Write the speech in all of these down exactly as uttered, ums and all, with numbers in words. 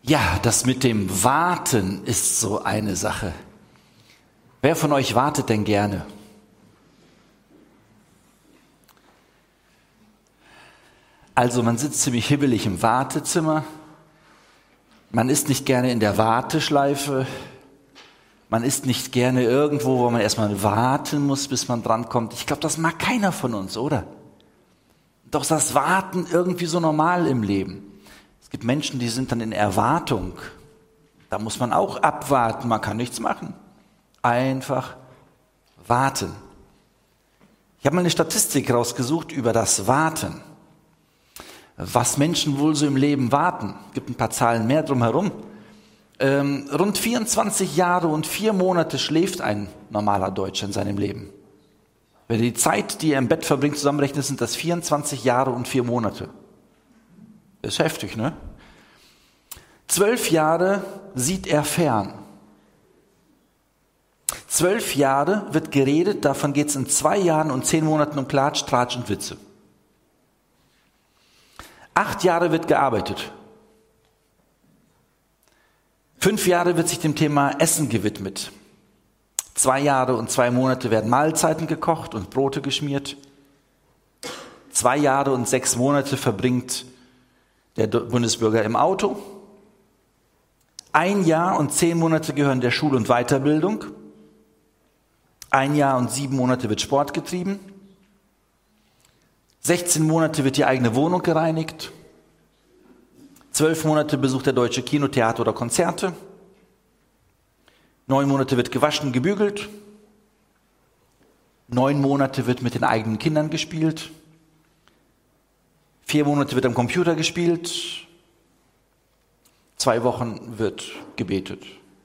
Ja, das mit dem Warten ist so eine Sache. Wer von euch wartet denn gerne? Also man sitzt ziemlich hibbelig im Wartezimmer, man ist nicht gerne in der Warteschleife, man ist nicht gerne irgendwo, wo man erstmal warten muss, bis man drankommt. Ich glaube, das mag keiner von uns, oder? Doch ist das Warten irgendwie so normal im Leben. Es gibt Menschen, die sind dann in Erwartung. Da muss man auch abwarten, man kann nichts machen. Einfach warten. Ich habe mal eine Statistik rausgesucht über das Warten. Was Menschen wohl so im Leben warten. Es gibt ein paar Zahlen mehr drumherum. Ähm, rund vierundzwanzig Jahre und vier Monate schläft ein normaler Deutscher in seinem Leben. Wenn du die Zeit, die er im Bett verbringt, zusammenrechnest, sind das vierundzwanzig Jahre und vier Monate. Das ist heftig, ne? Zwölf Jahre sieht er fern. Zwölf Jahre wird geredet, davon geht es in zwei Jahren und zehn Monaten um Klatsch, Tratsch und Witze. Acht Jahre wird gearbeitet. Fünf Jahre wird sich dem Thema Essen gewidmet. Zwei Jahre und zwei Monate werden Mahlzeiten gekocht und Brote geschmiert. Zwei Jahre und sechs Monate verbringt der Bundesbürger im Auto. Ein Jahr und zehn Monate gehören der Schul- und Weiterbildung. Ein Jahr und sieben Monate wird Sport getrieben. sechzehn Monate wird die eigene Wohnung gereinigt. Zwölf Monate besucht der Deutsche Kino, Theater oder Konzerte. Neun Monate wird gewaschen, gebügelt. Neun Monate wird mit den eigenen Kindern gespielt. Vier Monate wird am Computer gespielt. Zwei Wochen wird gebetet.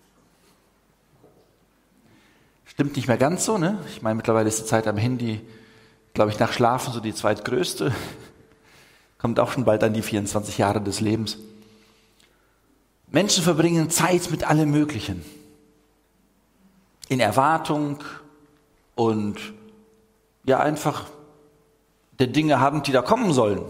Stimmt nicht mehr ganz so, ne? Ich meine, mittlerweile ist die Zeit am Handy, glaube ich, nach Schlafen so die zweitgrößte. Kommt auch schon bald an die vierundzwanzig Jahre des Lebens. Menschen verbringen Zeit mit allem Möglichen. In Erwartung und ja einfach der Dinge haben, die da kommen sollen.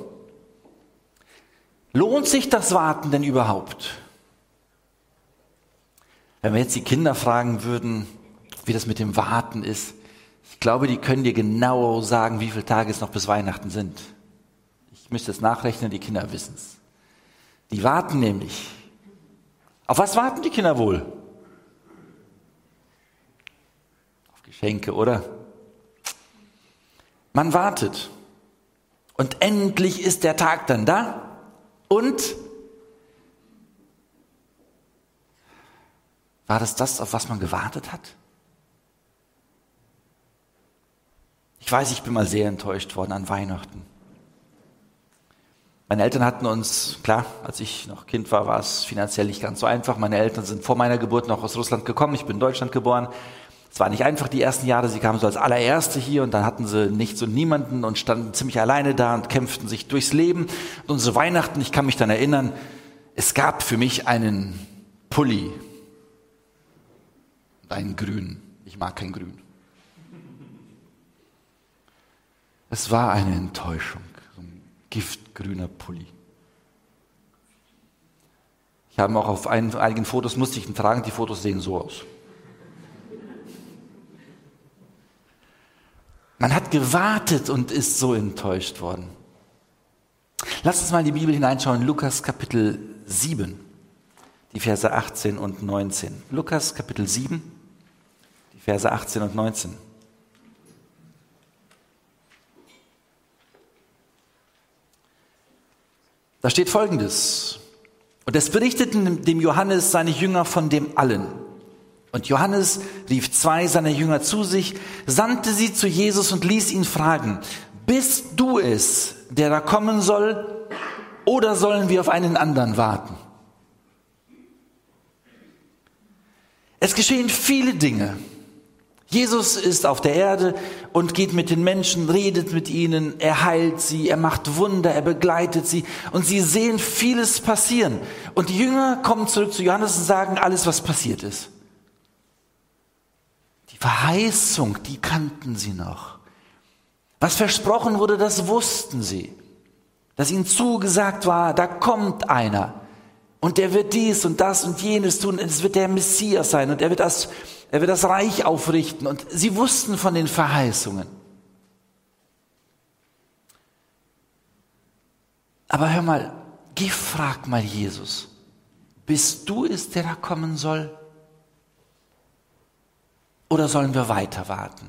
Lohnt sich das Warten denn überhaupt? Wenn wir jetzt die Kinder fragen würden, wie das mit dem Warten ist, ich glaube, die können dir genau sagen, wie viele Tage es noch bis Weihnachten sind. Ich müsste es nachrechnen, die Kinder wissen es. Die warten nämlich. Auf was warten die Kinder wohl? Auf Geschenke, oder? Man wartet. Und endlich ist der Tag dann da. Und war das das, auf was man gewartet hat? Ich weiß, ich bin mal sehr enttäuscht worden an Weihnachten. Meine Eltern hatten uns, klar, als ich noch Kind war, war es finanziell nicht ganz so einfach. Meine Eltern sind vor meiner Geburt noch aus Russland gekommen. Ich bin in Deutschland geboren. Es war nicht einfach die ersten Jahre. Sie kamen so als allererste hier und dann hatten sie nichts und niemanden und standen ziemlich alleine da und kämpften sich durchs Leben. Und unsere Weihnachten, ich kann mich dann erinnern, es gab für mich einen Pulli. Einen grünen. Ich mag kein Grün. Es war eine Enttäuschung. So ein giftgrüner Pulli. Ich habe auch auf ein, einigen Fotos, musste ich ihn tragen, die Fotos sehen so aus. Man hat gewartet und ist so enttäuscht worden. Lass uns mal in die Bibel hineinschauen, Lukas Kapitel sieben, die Verse achtzehn und neunzehn. Lukas Kapitel sieben, die Verse achtzehn und neunzehn. Da steht Folgendes. Und es berichteten dem Johannes seine Jünger von dem allen. Und Johannes rief zwei seiner Jünger zu sich, sandte sie zu Jesus und ließ ihn fragen, bist du es, der da kommen soll, oder sollen wir auf einen anderen warten? Es geschehen viele Dinge. Jesus ist auf der Erde und geht mit den Menschen, redet mit ihnen, er heilt sie, er macht Wunder, er begleitet sie und sie sehen vieles passieren. Und die Jünger kommen zurück zu Johannes und sagen alles, was passiert ist. Die Verheißung, die kannten sie noch. Was versprochen wurde, das wussten sie. Dass ihnen zugesagt war, da kommt einer, Und der wird dies und das und jenes tun. Es wird der Messias sein und er wird das, er wird das Reich aufrichten. Und sie wussten von den Verheißungen. Aber hör mal, geh, frag mal Jesus. Bist du es, der da kommen soll? Oder sollen wir weiter warten?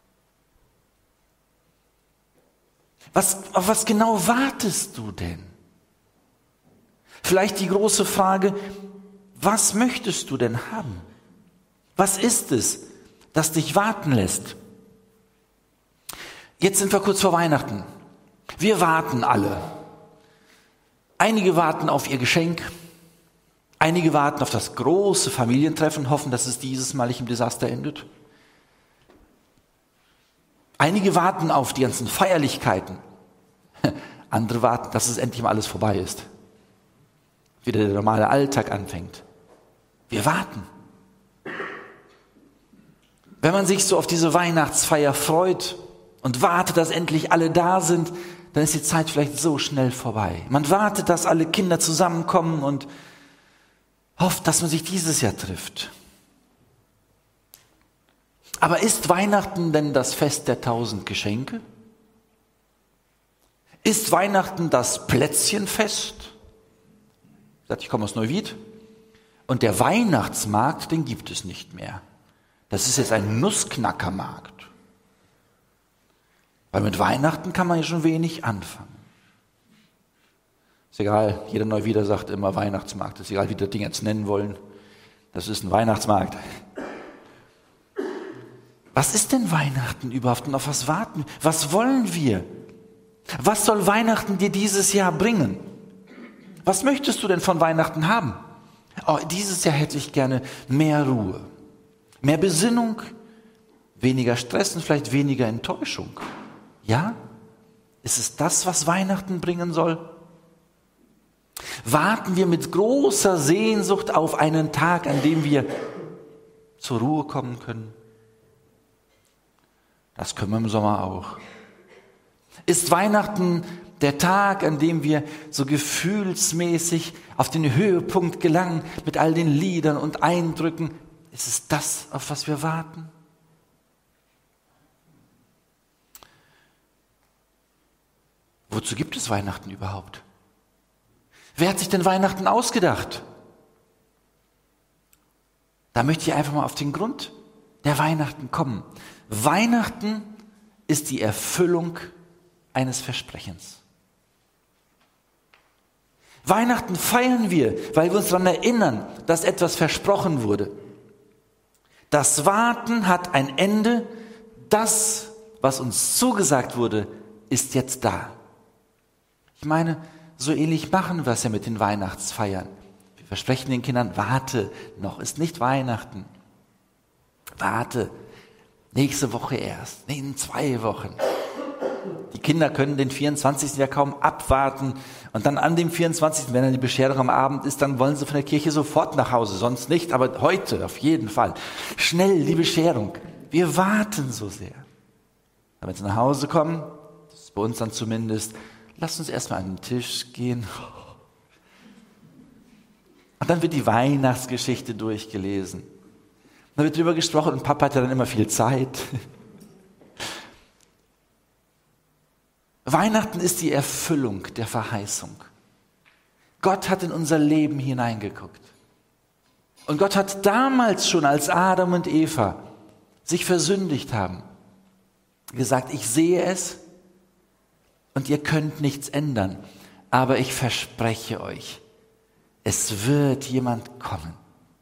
Was, auf was genau wartest du denn? Vielleicht die große Frage, was möchtest du denn haben? Was ist es, das dich warten lässt? Jetzt sind wir kurz vor Weihnachten. Wir warten alle. Einige warten auf ihr Geschenk. Einige warten auf das große Familientreffen, hoffen, dass es dieses Mal nicht im Desaster endet. Einige warten auf die ganzen Feierlichkeiten. Andere warten, dass es endlich mal alles vorbei ist. Wieder der normale Alltag anfängt. Wir warten. Wenn man sich so auf diese Weihnachtsfeier freut und wartet, dass endlich alle da sind, dann ist die Zeit vielleicht so schnell vorbei. Man wartet, dass alle Kinder zusammenkommen und hofft, dass man sich dieses Jahr trifft. Aber ist Weihnachten denn das Fest der tausend Geschenke? Ist Weihnachten das Plätzchenfest? Ich komme aus Neuwied und der Weihnachtsmarkt, den gibt es nicht mehr. Das ist jetzt ein Nussknackermarkt. Weil mit Weihnachten kann man ja schon wenig anfangen. Ist egal, jeder Neuwieder sagt immer Weihnachtsmarkt. Ist egal, wie die das Ding jetzt nennen wollen. Das ist ein Weihnachtsmarkt. Was ist denn Weihnachten überhaupt und auf was warten? Was wollen wir? Was soll Weihnachten dir dieses Jahr bringen? Was möchtest du denn von Weihnachten haben? Oh, dieses Jahr hätte ich gerne mehr Ruhe, mehr Besinnung, weniger Stress und vielleicht weniger Enttäuschung. Ja? Ist es das, was Weihnachten bringen soll? Warten wir mit großer Sehnsucht auf einen Tag, an dem wir zur Ruhe kommen können? Das können wir im Sommer auch. Ist Weihnachten der Tag, an dem wir so gefühlsmäßig auf den Höhepunkt gelangen mit all den Liedern und Eindrücken? Ist es das, auf was wir warten? Wozu gibt es Weihnachten überhaupt? Wer hat sich denn Weihnachten ausgedacht? Da möchte ich einfach mal auf den Grund der Weihnachten kommen. Weihnachten ist die Erfüllung eines Versprechens. Weihnachten feiern wir, weil wir uns daran erinnern, dass etwas versprochen wurde. Das Warten hat ein Ende. Das, was uns zugesagt wurde, ist jetzt da. Ich meine, so ähnlich machen wir es ja mit den Weihnachtsfeiern. Wir versprechen den Kindern, warte, noch ist nicht Weihnachten. Warte, nächste Woche erst, nee, in zwei Wochen. Die Kinder können den vierundzwanzigsten ja kaum abwarten und dann an dem vierundzwanzigsten, wenn dann die Bescherung am Abend ist, dann wollen sie von der Kirche sofort nach Hause, sonst nicht, aber heute auf jeden Fall. Schnell die Bescherung. Wir warten so sehr. Wenn sie nach Hause kommen, das ist bei uns dann zumindest, lasst uns erstmal an den Tisch gehen. Und dann wird die Weihnachtsgeschichte durchgelesen. Da wird drüber gesprochen und Papa hat ja dann immer viel Zeit. Weihnachten ist die Erfüllung der Verheißung. Gott hat in unser Leben hineingeguckt. Und Gott hat damals schon, als Adam und Eva sich versündigt haben, gesagt, ich sehe es und ihr könnt nichts ändern, aber ich verspreche euch, es wird jemand kommen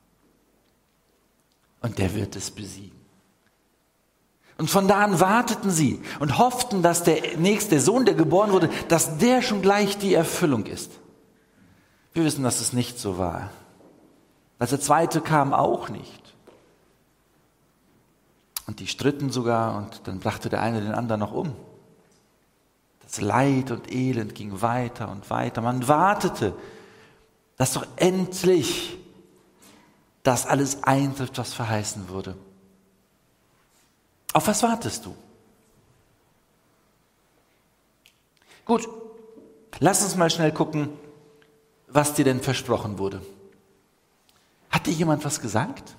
und der wird es besiegen. Und von da an warteten sie und hofften, dass der nächste Sohn, der geboren wurde, dass der schon gleich die Erfüllung ist. Wir wissen, dass es nicht so war. Dass der zweite kam auch nicht. Und die stritten sogar und dann brachte der eine den anderen noch um. Das Leid und Elend ging weiter und weiter. Man wartete, dass doch endlich das alles eintrifft, was verheißen wurde. Auf was wartest du? Gut, lass uns mal schnell gucken, was dir denn versprochen wurde? Hat dir jemand was gesagt?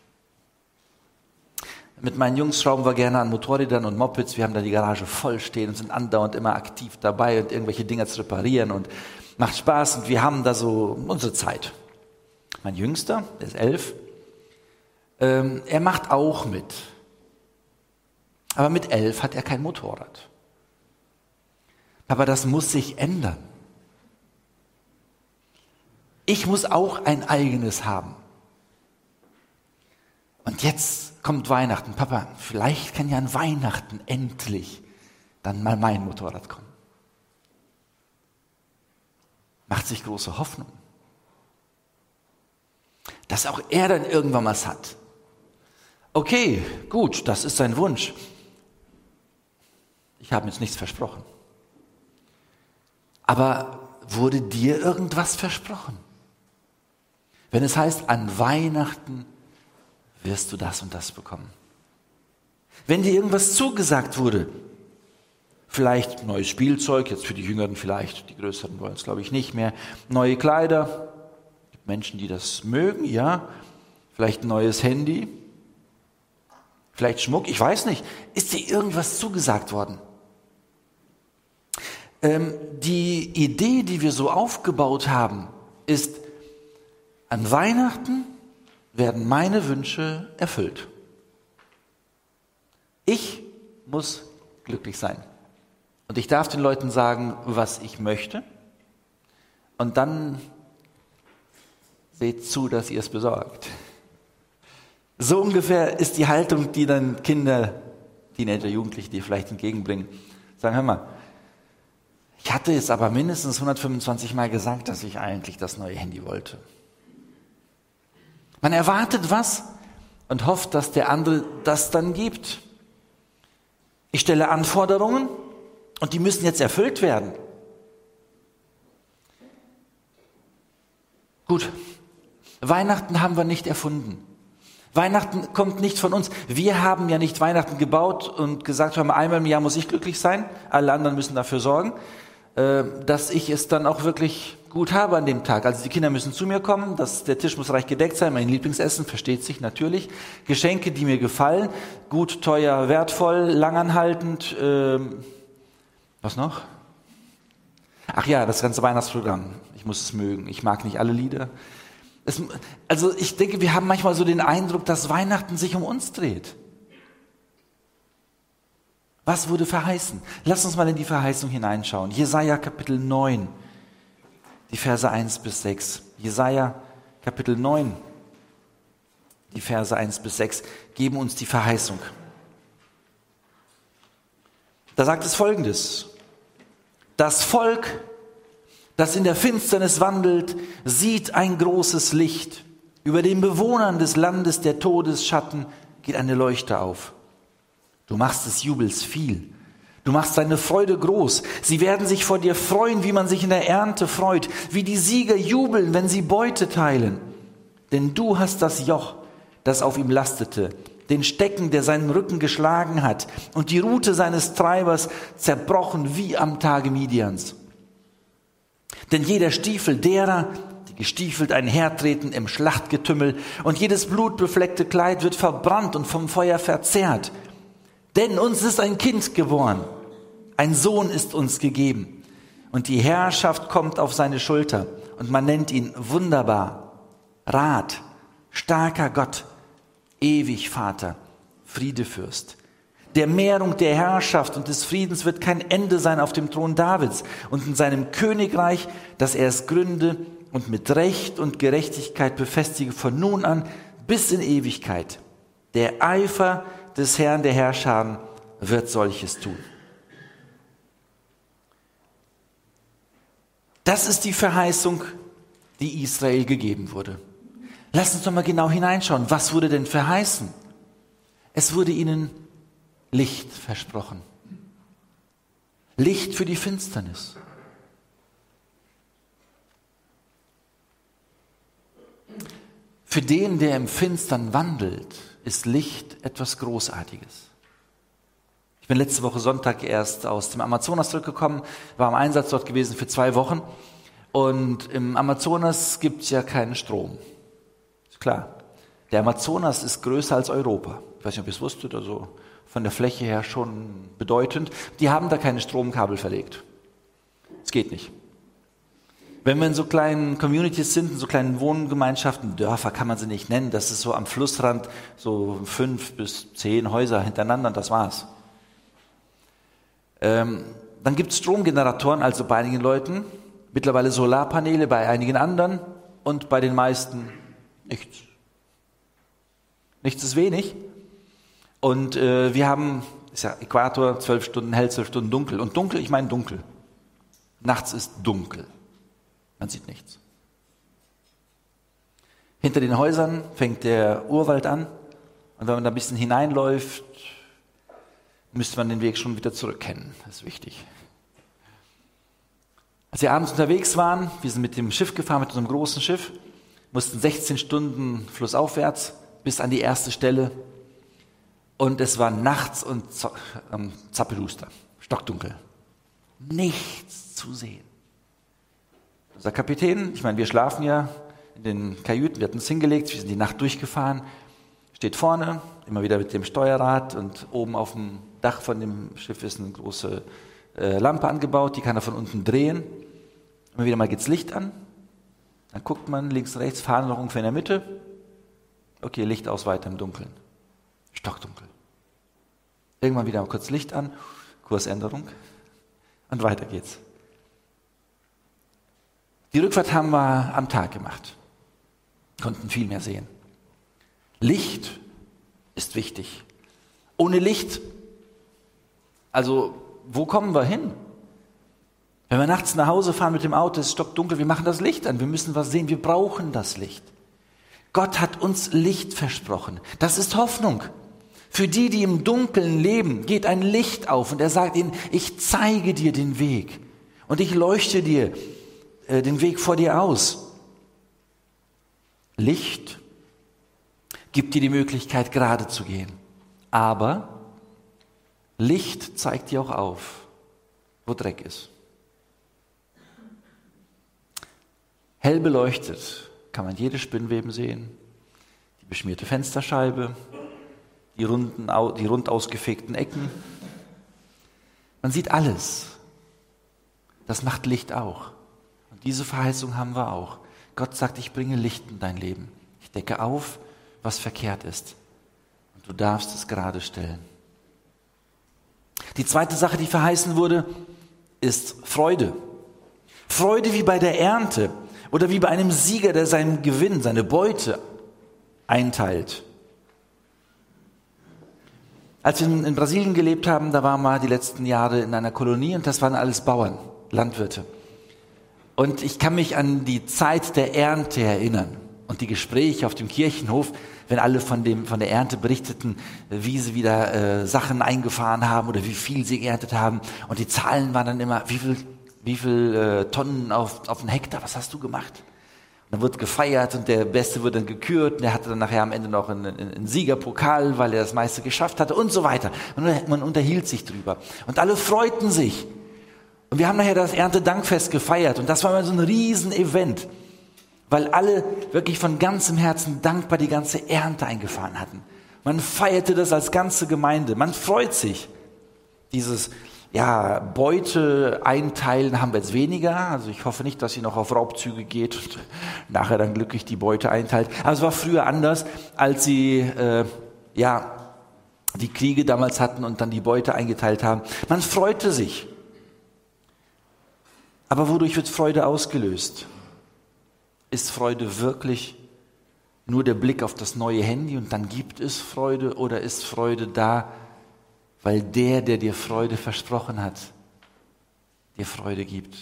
Mit meinen Jungs schrauben wir gerne an Motorrädern und Mopeds. Wir haben da die Garage voll stehen und sind andauernd immer aktiv dabei und irgendwelche Dinger zu reparieren und macht Spaß und wir haben da so unsere Zeit. Mein Jüngster, der ist elf, ähm, er macht auch mit. Aber mit elf hat er kein Motorrad. Aber das muss sich ändern. Ich muss auch ein eigenes haben. Und jetzt kommt Weihnachten. Papa, vielleicht kann ja an Weihnachten endlich dann mal mein Motorrad kommen. Macht sich große Hoffnung, dass auch er dann irgendwann was hat. Okay, gut, das ist sein Wunsch. Ich habe jetzt nichts versprochen. Aber wurde dir irgendwas versprochen? Wenn es heißt, an Weihnachten wirst du das und das bekommen. Wenn dir irgendwas zugesagt wurde, vielleicht neues Spielzeug, jetzt für die Jüngeren vielleicht, die Größeren wollen es glaube ich nicht mehr, neue Kleider, es gibt Menschen, die das mögen, ja, vielleicht ein neues Handy, vielleicht Schmuck, ich weiß nicht, ist dir irgendwas zugesagt worden? Ähm, die Idee, die wir so aufgebaut haben, ist, an Weihnachten werden meine Wünsche erfüllt. Ich muss glücklich sein. Und ich darf den Leuten sagen, was ich möchte. Und dann seht zu, dass ihr es besorgt. So ungefähr ist die Haltung, die dann Kinder, Teenager, Jugendliche, die vielleicht entgegenbringen. Sagen, hör mal, ich hatte jetzt aber mindestens hundertfünfundzwanzig Mal gesagt, dass ich eigentlich das neue Handy wollte. Man erwartet was und hofft, dass der andere das dann gibt. Ich stelle Anforderungen und die müssen jetzt erfüllt werden. Gut, Weihnachten haben wir nicht erfunden. Weihnachten kommt nicht von uns. Wir haben ja nicht Weihnachten gebaut und gesagt, hör mal, einmal im Jahr muss ich glücklich sein, alle anderen müssen dafür sorgen, dass ich es dann auch wirklich gut habe an dem Tag. Also die Kinder müssen zu mir kommen, das, der Tisch muss reich gedeckt sein, mein Lieblingsessen, versteht sich natürlich. Geschenke, die mir gefallen, gut, teuer, wertvoll, langanhaltend. Ähm, was noch? Ach ja, das ganze Weihnachtsprogramm. Ich muss es mögen. Ich mag nicht alle Lieder. Es, also ich denke, wir haben manchmal so den Eindruck, dass Weihnachten sich um uns dreht. Was wurde verheißen? Lass uns mal in die Verheißung hineinschauen. Jesaja Kapitel neun, die Verse eins bis sechs. Jesaja Kapitel neun, die Verse eins bis sechs geben uns die Verheißung. Da sagt es Folgendes: Das Volk, das in der Finsternis wandelt, sieht ein großes Licht. Über den Bewohnern des Landes der Todesschatten geht eine Leuchte auf. Du machst des Jubels viel. Du machst deine Freude groß. Sie werden sich vor dir freuen, wie man sich in der Ernte freut, wie die Sieger jubeln, wenn sie Beute teilen. Denn du hast das Joch, das auf ihm lastete, den Stecken, der seinen Rücken geschlagen hat, und die Rute seines Treibers zerbrochen wie am Tage Midians. Denn jeder Stiefel derer, die gestiefelt einhertreten im Schlachtgetümmel, und jedes blutbefleckte Kleid wird verbrannt und vom Feuer verzehrt. Denn uns ist ein Kind geboren, ein Sohn ist uns gegeben, und die Herrschaft kommt auf seine Schulter, und man nennt ihn Wunderbar, Rat, starker Gott, ewig Vater, Friedefürst. Der Mehrung der Herrschaft und des Friedens wird kein Ende sein auf dem Thron Davids und in seinem Königreich, dass er es gründe und mit Recht und Gerechtigkeit befestige von nun an bis in Ewigkeit. Der Eifer des Herrn der Herrscher wird solches tun. Das ist die Verheißung, die Israel gegeben wurde. Lass uns doch mal genau hineinschauen. Was wurde denn verheißen? Es wurde ihnen Licht versprochen. Licht für die Finsternis. Für den, der im Finstern wandelt, ist Licht etwas Großartiges. Ich bin letzte Woche Sonntag erst aus dem Amazonas zurückgekommen, war im Einsatz dort gewesen für zwei Wochen Und im Amazonas gibt es ja keinen Strom. Ist klar. Der Amazonas ist größer als Europa. Ich weiß nicht, ob ihr es wusstet, also von der Fläche her schon bedeutend. Die haben da keine Stromkabel verlegt. Es geht nicht. Wenn wir in so kleinen Communities sind, in so kleinen Wohngemeinschaften, Dörfer kann man sie nicht nennen, das ist so am Flussrand, so fünf bis zehn Häuser hintereinander und das war's. Ähm, dann gibt es Stromgeneratoren, also bei einigen Leuten, mittlerweile Solarpaneele, bei einigen anderen und bei den meisten nichts. Nichts ist wenig. Und äh, wir haben, ist ja Äquator, zwölf Stunden hell, zwölf Stunden dunkel. Und dunkel, ich meine dunkel. Nachts ist dunkel. Man sieht nichts. Hinter den Häusern fängt der Urwald an. Und wenn man da ein bisschen hineinläuft, müsste man den Weg schon wieder zurückkennen. Das ist wichtig. Als wir abends unterwegs waren, wir sind mit dem Schiff gefahren, mit unserem großen Schiff, mussten sechzehn Stunden flussaufwärts bis an die erste Stelle. Und es war nachts und ähm, zappeduster, stockdunkel. Nichts zu sehen. Unser Kapitän, ich meine, wir schlafen ja in den Kajüten, wir hatten uns hingelegt, wir sind die Nacht durchgefahren, steht vorne, immer wieder mit dem Steuerrad und oben auf dem Dach von dem Schiff ist eine große äh, Lampe angebaut, die kann er von unten drehen. Immer wieder mal geht's Licht an, dann guckt man links und rechts, fahren noch ungefähr in der Mitte. Okay, Licht aus, weiter im Dunkeln. Stockdunkel. Irgendwann wieder mal kurz Licht an, Kursänderung und weiter geht's. Die Rückfahrt haben wir am Tag gemacht, konnten viel mehr sehen. Licht ist wichtig. Ohne Licht, also wo kommen wir hin? Wenn wir nachts nach Hause fahren mit dem Auto, es ist stockdunkel, wir machen das Licht an, wir müssen was sehen, wir brauchen das Licht. Gott hat uns Licht versprochen. Das ist Hoffnung. Für die, die im Dunkeln leben, geht ein Licht auf und er sagt ihnen, ich zeige dir den Weg und ich leuchte dir äh, den Weg vor dir aus. Licht gibt dir die Möglichkeit, gerade zu gehen. Aber Licht zeigt dir auch auf, wo Dreck ist. Hell beleuchtet kann man jede Spinnweben sehen, die beschmierte Fensterscheibe, die, runden, die rund ausgefegten Ecken. Man sieht alles. Das macht Licht auch. Und diese Verheißung haben wir auch. Gott sagt, ich bringe Licht in dein Leben. Ich decke auf, was verkehrt ist. Und du darfst es gerade stellen. Die zweite Sache, die verheißen wurde, ist Freude. Freude wie bei der Ernte oder wie bei einem Sieger, der seinen Gewinn, seine Beute einteilt. Als wir in Brasilien gelebt haben, da waren wir die letzten Jahre in einer Kolonie und das waren alles Bauern, Landwirte. Und ich kann mich an die Zeit der Ernte erinnern und die Gespräche auf dem Kirchenhof, wenn alle von, dem, von der Ernte berichteten, wie sie wieder äh, Sachen eingefahren haben oder wie viel sie geerntet haben. Und die Zahlen waren dann immer, wie viel, wie viel äh, Tonnen auf, auf einen Hektar, was hast du gemacht? Und dann wird gefeiert und der Beste wird dann gekürt und der hatte dann nachher am Ende noch einen, einen Siegerpokal, weil er das meiste geschafft hatte und so weiter. Und man unterhielt sich drüber. Und alle freuten sich. Und wir haben nachher das Erntedankfest gefeiert und das war mal so ein Riesen-Event, weil alle wirklich von ganzem Herzen dankbar die ganze Ernte eingefahren hatten. Man feierte das als ganze Gemeinde. Man freut sich. Dieses ja, Beute einteilen haben wir jetzt weniger. Also ich hoffe nicht, dass sie noch auf Raubzüge geht und nachher dann glücklich die Beute einteilt. Aber es war früher anders, als sie äh, ja die Kriege damals hatten und dann die Beute eingeteilt haben. Man freute sich. Aber wodurch wird Freude ausgelöst? Ist Freude wirklich nur der Blick auf das neue Handy und dann gibt es Freude? Oder ist Freude da, weil der, der dir Freude versprochen hat, dir Freude gibt?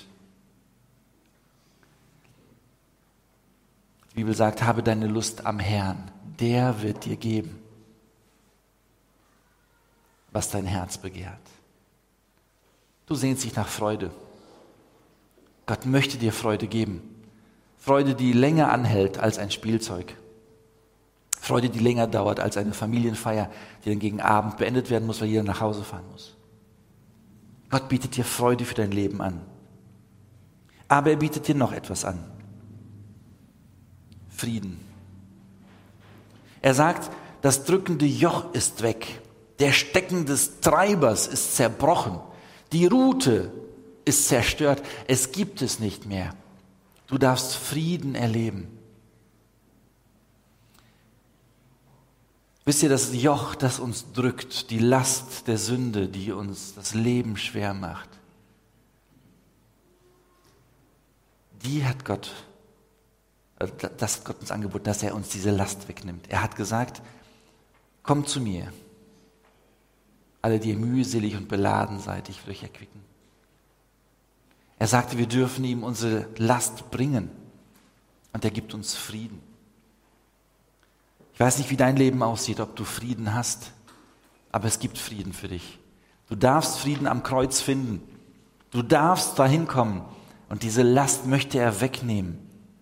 Die Bibel sagt, habe deine Lust am Herrn. Der wird dir geben, was dein Herz begehrt. Du sehnst dich nach Freude. Gott möchte dir Freude geben. Freude, die länger anhält als ein Spielzeug. Freude, die länger dauert als eine Familienfeier, die dann gegen Abend beendet werden muss, weil jeder nach Hause fahren muss. Gott bietet dir Freude für dein Leben an. Aber er bietet dir noch etwas an. Frieden. Er sagt, das drückende Joch ist weg. Der Stecken des Treibers ist zerbrochen. Die Rute ist zerstört. Es gibt es nicht mehr. Du darfst Frieden erleben. Wisst ihr, das Joch, das uns drückt, die Last der Sünde, die uns das Leben schwer macht, die hat Gott, das hat Gott uns angeboten, dass er uns diese Last wegnimmt. Er hat gesagt, kommt zu mir, alle, die ihr mühselig und beladen seid, ich will euch erquicken. Er sagte, wir dürfen ihm unsere Last bringen und er gibt uns Frieden. Ich weiß nicht, wie dein Leben aussieht, ob du Frieden hast, aber es gibt Frieden für dich. Du darfst Frieden am Kreuz finden. Du darfst dahin kommen und diese Last möchte er wegnehmen.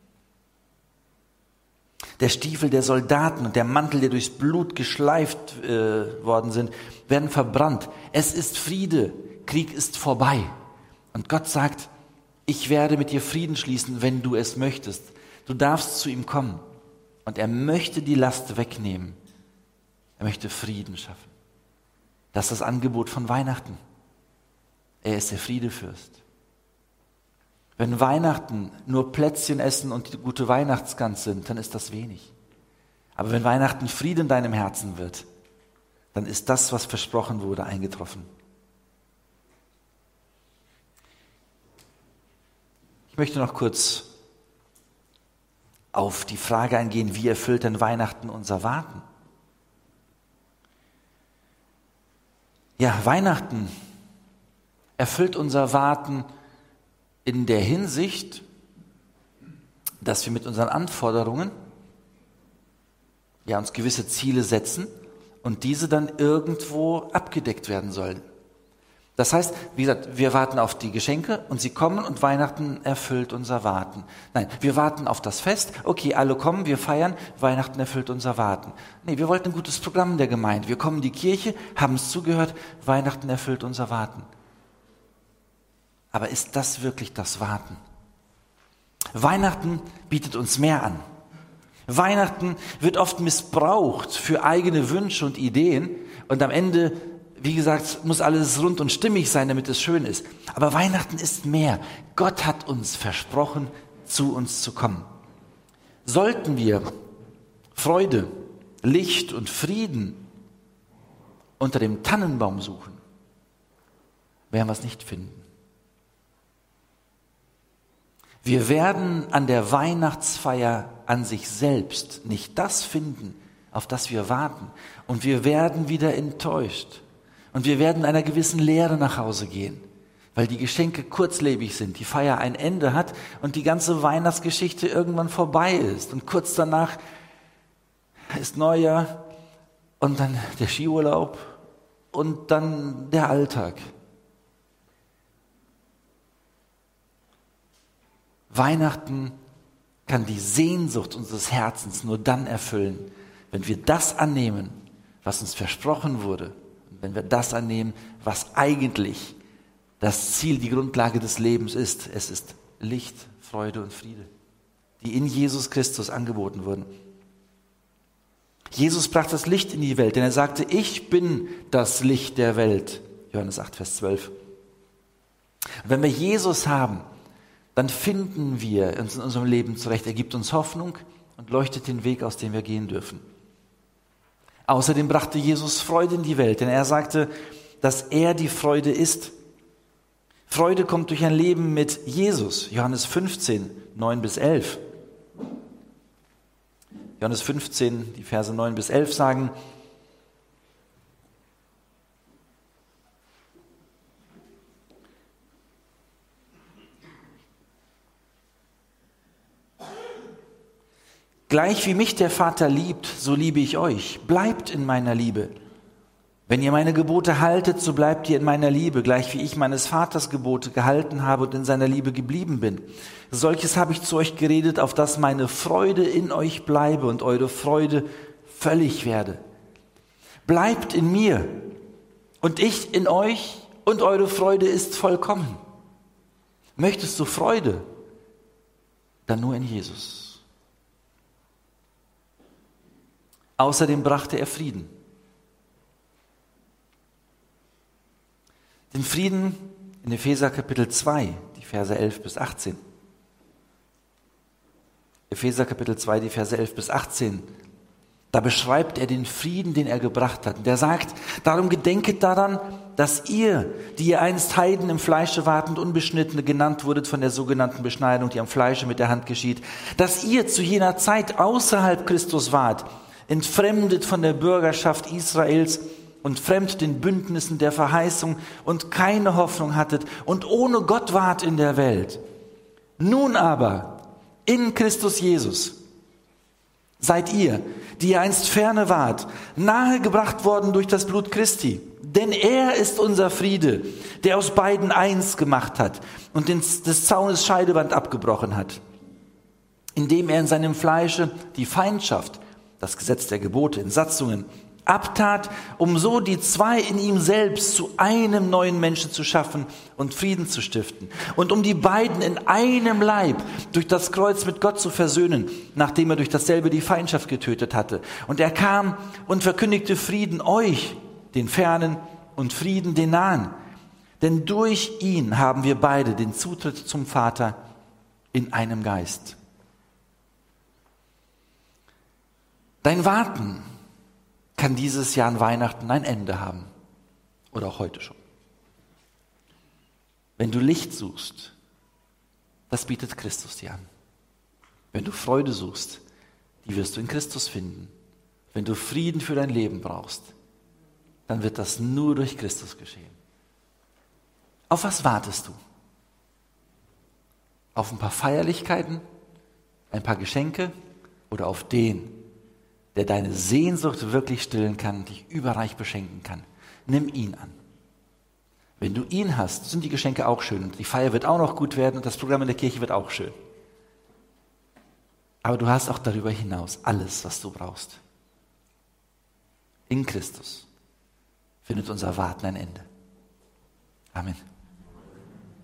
Der Stiefel der Soldaten und der Mantel, der durchs Blut geschleift äh, worden sind, werden verbrannt. Es ist Friede, Krieg ist vorbei. Und Gott sagt, ich werde mit dir Frieden schließen, wenn du es möchtest. Du darfst zu ihm kommen. Und er möchte die Last wegnehmen. Er möchte Frieden schaffen. Das ist das Angebot von Weihnachten. Er ist der Friedefürst. Wenn Weihnachten nur Plätzchen essen und die gute Weihnachtsgans sind, dann ist das wenig. Aber wenn Weihnachten Frieden in deinem Herzen wird, dann ist das, was versprochen wurde, eingetroffen. Ich möchte noch kurz auf die Frage eingehen, wie erfüllt denn Weihnachten unser Warten? Ja, Weihnachten erfüllt unser Warten in der Hinsicht, dass wir mit unseren Anforderungen ja, uns gewisse Ziele setzen und diese dann irgendwo abgedeckt werden sollen. Das heißt, wie gesagt, wir warten auf die Geschenke und sie kommen und Weihnachten erfüllt unser Warten. Nein, wir warten auf das Fest, okay, alle kommen, wir feiern, Weihnachten erfüllt unser Warten. Nee, wir wollten ein gutes Programm in der Gemeinde. Wir kommen in die Kirche, haben es zugehört, Weihnachten erfüllt unser Warten. Aber ist das wirklich das Warten? Weihnachten bietet uns mehr an. Weihnachten wird oft missbraucht für eigene Wünsche und Ideen und am Ende, wie gesagt, muss alles rund und stimmig sein, damit es schön ist. Aber Weihnachten ist mehr. Gott hat uns versprochen, zu uns zu kommen. Sollten wir Freude, Licht und Frieden unter dem Tannenbaum suchen, werden wir es nicht finden. Wir werden an der Weihnachtsfeier an sich selbst nicht das finden, auf das wir warten. Und wir werden wieder enttäuscht. Und wir werden einer gewissen Leere nach Hause gehen, weil die Geschenke kurzlebig sind, die Feier ein Ende hat und die ganze Weihnachtsgeschichte irgendwann vorbei ist. Und kurz danach ist Neujahr und dann der Skiurlaub und dann der Alltag. Weihnachten kann die Sehnsucht unseres Herzens nur dann erfüllen, wenn wir das annehmen, was uns versprochen wurde. Und wenn wir das annehmen, was eigentlich das Ziel, die Grundlage des Lebens ist. Es ist Licht, Freude und Friede, die in Jesus Christus angeboten wurden. Jesus brachte das Licht in die Welt, denn er sagte, ich bin das Licht der Welt. Johannes acht, Vers zwölf. Und wenn wir Jesus haben, dann finden wir uns in unserem Leben zurecht. Er gibt uns Hoffnung und leuchtet den Weg, aus dem wir gehen dürfen. Außerdem brachte Jesus Freude in die Welt, denn er sagte, dass er die Freude ist. Freude kommt durch ein Leben mit Jesus. Johannes fünfzehn, neun bis elf. Johannes fünfzehn, die Verse neun bis elf sagen, gleich wie mich der Vater liebt, so liebe ich euch. Bleibt in meiner Liebe. Wenn ihr meine Gebote haltet, so bleibt ihr in meiner Liebe, gleich wie ich meines Vaters Gebote gehalten habe und in seiner Liebe geblieben bin. Solches habe ich zu euch geredet, auf dass meine Freude in euch bleibe und eure Freude völlig werde. Bleibt in mir und ich in euch und eure Freude ist vollkommen. Möchtest du Freude? dann nur in Jesus. Außerdem brachte er Frieden. Den Frieden in Epheser Kapitel zwei, die Verse elf bis achtzehn. Epheser Kapitel zwei, die Verse elf bis achtzehn. Da beschreibt er den Frieden, den er gebracht hat. Und er sagt, darum gedenket daran, dass ihr, die ihr einst Heiden im Fleische wart und Unbeschnittene genannt wurdet von der sogenannten Beschneidung, die am Fleische mit der Hand geschieht, dass ihr zu jener Zeit außerhalb Christus wart, entfremdet von der Bürgerschaft Israels und fremd den Bündnissen der Verheißung und keine Hoffnung hattet und ohne Gott wart in der Welt. Nun aber in Christus Jesus seid ihr, die ihr einst ferne wart, nahegebracht worden durch das Blut Christi. Denn er ist unser Friede, der aus beiden eins gemacht hat und des Zaunes Scheidewand abgebrochen hat, indem er in seinem Fleische die Feindschaft, das Gesetz der Gebote in Satzungen, abtat, um so die zwei in ihm selbst zu einem neuen Menschen zu schaffen und Frieden zu stiften und um die beiden in einem Leib durch das Kreuz mit Gott zu versöhnen, nachdem er durch dasselbe die Feindschaft getötet hatte. Und er kam und verkündigte Frieden euch, den Fernen, und Frieden den Nahen. Denn durch ihn haben wir beide den Zutritt zum Vater in einem Geist. Dein Warten kann dieses Jahr an Weihnachten ein Ende haben. Oder auch heute schon. Wenn du Licht suchst, das bietet Christus dir an. Wenn du Freude suchst, die wirst du in Christus finden. Wenn du Frieden für dein Leben brauchst, dann wird das nur durch Christus geschehen. Auf was wartest du? Auf ein paar Feierlichkeiten, ein paar Geschenke oder auf den, der deine Sehnsucht wirklich stillen kann, dich überreich beschenken kann? Nimm ihn an. Wenn du ihn hast, sind die Geschenke auch schön und die Feier wird auch noch gut werden und das Programm in der Kirche wird auch schön. Aber du hast auch darüber hinaus alles, was du brauchst. In Christus findet unser Warten ein Ende. Amen.